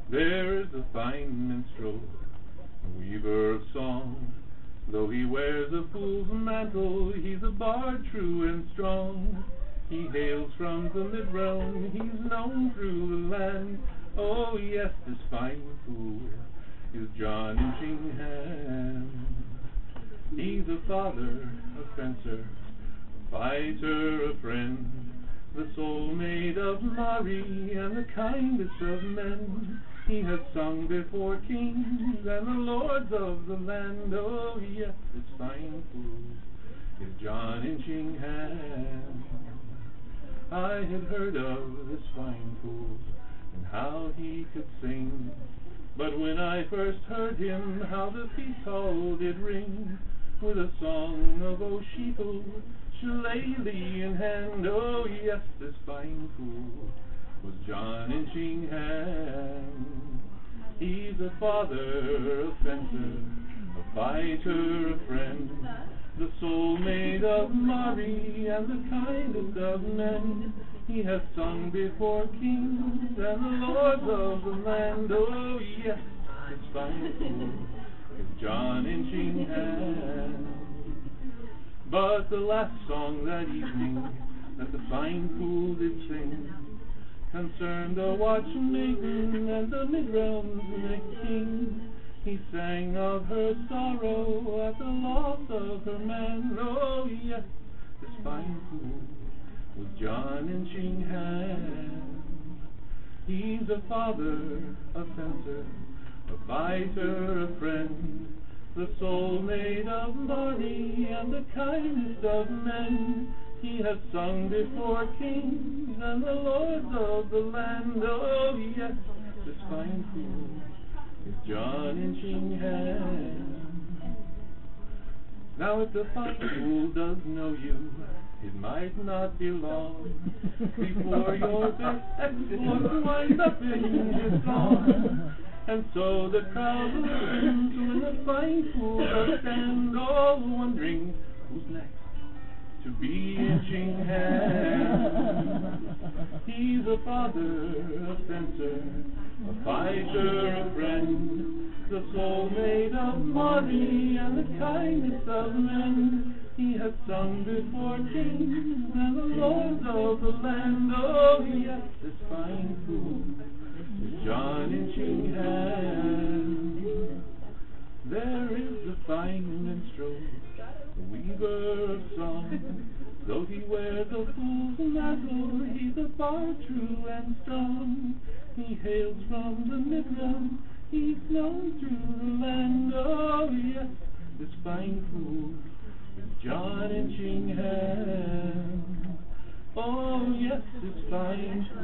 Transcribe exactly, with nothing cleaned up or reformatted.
There is a fine minstrel, a weaver of song. Though he wears a fool's mantle, he's a bard true and strong. He hails from the mid-realm, he's known through the land. Oh yes, this fine fool is John Inchingham. He's a father, a fencer, a fighter, a friend, the soulmate of Mari and the kindest of men. He has sung before kings and the lords of the land. Oh yes, this fine fool is John Inchingham. I had heard of this fine fool and how he could sing, but when I first heard him, how the feast hall did ring, with a song of O sheeple, shillelagh in hand. Oh yes, this fine fool was John Inchingham. He's a father, a fencer, a fighter, a friend, the soulmate of Mari and the kindest of men. He has sung before kings and the lords of the land. Oh yes, this fine fool is John Inchingham. But the last song that evening that the fine fool did sing concerned a watchmaiden and the mid-realm's next king. He sang of her sorrow at the loss of her man. Oh yes, this fine fool was John Inchingham. He's a father, a fencer, a fighter, a friend, the soulmate of Mari and the kindest of men. He has sung before kings and the lords of the land. Oh yes, this fine fool is John Inchingham. Now if the fine fool does know you, it might not be long before your best exploits wind up in his song. And so the crowd listens when the fine fool does stand, all wondering who's next to be Inchingham. He's a father, a fencer, a fighter, a friend, the soulmate of Mari and the kindest of men. He has sung before kings and the lords of the land. Oh yes, this fine fool is John Inchingham. There is a fine minstrel, a weaver of song. Though he wears a fool's mantle, he's a bard true and strong. He hails from the mid-realm, he's known through the land. Oh yes, this fine fool is John Inchingham. Oh yes, this fine